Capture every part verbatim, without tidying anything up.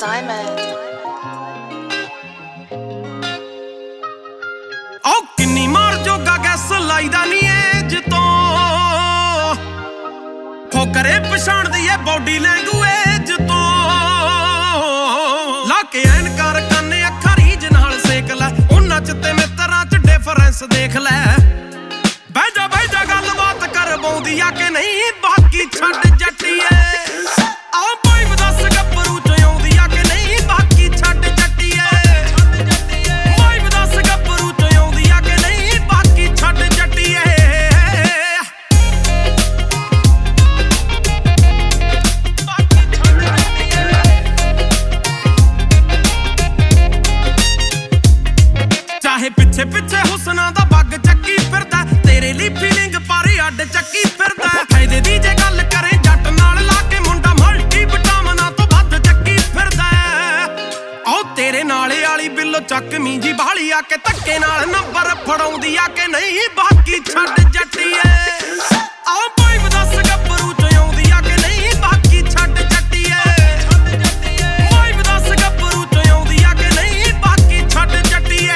Diamond. ओ किन्नी मार जोगा gas लाईदा नी as तो ठोकरे पछाण दी है बॉडी लैंगुएज तो लाके एनकार कन्ने अखां रीज नाल सेक लै उन्हां च ते मित्रां च डिफरेंस देख लै बह जा बह जा गल बात कर पौंदी आ कि नहीं बाकी छड्ड जट्टीए आ भाई दस गब्बरू च आउंदी आ कि नहीं बाकी छड्ड जट्टीए भाई दस गब्बरू च आउंदी आ कि नहीं बाकी छड्ड जट्टीए चाहे पिछे पिछे हुसना दा बग चक्की फिरदा तेरे लिए फीलिंग पारे अड चक्की फिरदा फायदे दी जे गल करे जट नाल ला के मुंडा मल्टी विटामिना तो ਵੱਧ ਚੱਕੀ ਫਿਰਦਾ ओ तेरे नाले वाली बिल्लो ਚੱਕ ਮੀਂਜੀ ਬਾਲੀ ਆ ਕੇ ਧੱਕੇ ਨਾਲ ਨੰਬਰ ਫੜਾਉਂਦੀ ਆ ਕਿ ਨਹੀਂ ਬਾਕੀ ਛੱਡ ਜੱਟੀਏ ਆ ਭਾਈ ਦਸ ਗੱਭਰੂ ਚ ਆਉਂਦੀ ਆ ਕਿ ਨਹੀਂ ਬਾਕੀ ਛੱਡ ਜੱਟੀਏ ਭਾਈ ਦਸ ਗੱਭਰੂ ਚ ਆਉਂਦੀ ਆ ਕਿ ਨਹੀਂ ਬਾਕੀ ਛੱਡ ਜੱਟੀਏ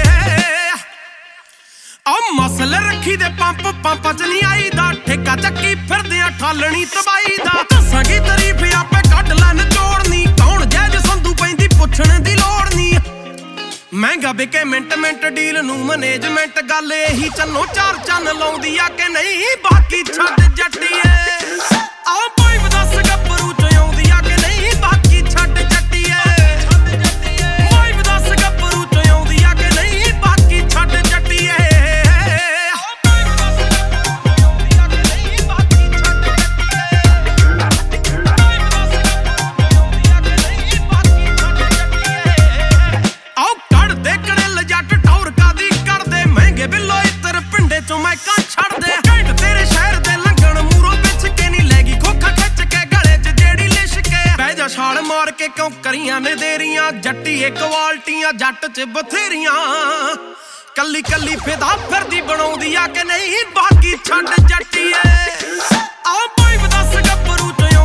ਆ ਮਸਲ ਰੱਖੀ ਦੇ ਪੰਪ ਪੰਪਾਂ ਚ ਨਹੀਂ ਆਈਦਾ ਠੇਕਾ ਚੱਕੀ ਫਿਰਦੇ ਆ ਠਾਲਣੀ ਤਬਾਈ ਦਾ ਦੱਸਾਂਗੀ ਤਾਰੀਫ ਆਪੇ ਕੱਢ ਲੈ ਨਿਚੋੜਨੀ ਕੌਣ ਜੈਜ ਸੰਧੂ ਪੈਂਦੀ ਪੁੱਛਣ ਦੀ ਲੋੜ ਨਹੀਂ ਮਹਿੰਗਾ ਵਿਕੇ ਮਿੰਟ ਮਿੰਟ ਡੀਲ ਨੂੰ ਮੈਨੇਜਮੈਂਟ ਗੱਲ ਇਹੀ ਚੰਨੋ ਚਾਰ ਚੰਨ ਲਾਉਂਦੀ ਆ ਕਿ ਨਹੀਂ ਬਾਕੀ ਛੱਡ ਜੱਟੀਏ ਆ ਭਾਈ ਦਸ ਗੱਭਰੂ ਚ ਆਉਂਦੀ ਆ ਕਿ ਨਹੀਂ ਬਾਕੀ ਛੱਡ ਜੱਟੀਏ ਭਾਈ ਦਸ ਗੱਭਰੂ ਚ ਆਉਂਦੀ ਆ ਕਿ ਨਹੀਂ ਬਾਕੀ ਛੱਡ ਜੱਟੀਏ ਬਿੱਲੋ ਇੱਤਰ ਪਿੰਡੇ ਚੋਂ ਮੈਂ ਕਾਂ ਛੱਡਦੇ ਘੰਟ ਤੇਰੇ ਸ਼ਹਿਰ ਦੇ ਲੰਘਣ ਮੂਰੋਂ ਪਿੱਛ ਕੇ ਨਹੀਂ ਲੈਗੀ ਖੋਖਾ ਖਿੱਚ ਕੇ ਗਲੇ 'ਚ ਜਿਹੜੀ ਲਿਸ਼ ਕੇ ਬਹਿ ਜਾ ਛਾਲ ਮਾਰ ਕੇ ਕਿਉਂ ਕਰੀਆਂ ਨੇ ਦੇਰੀਆਂ ਜੱਟੀਏ ਕੁਆਲਟੀਆਂ ਜੱਟ 'ਚ ਬਥੇਰੀਆਂ ਕੱਲੀ ਕੱਲੀ ਫਿਦਾ ਫਿਰਦੀ ਬਣਾਉਂਦੀ ਆ ਕਿ ਨਹੀਂ ਬਾਕੀ ਛੱਡ ਜੱਟੀਏ ਆ ਭਾਈ ਦਸ ਗੱਭਰੂ ਚ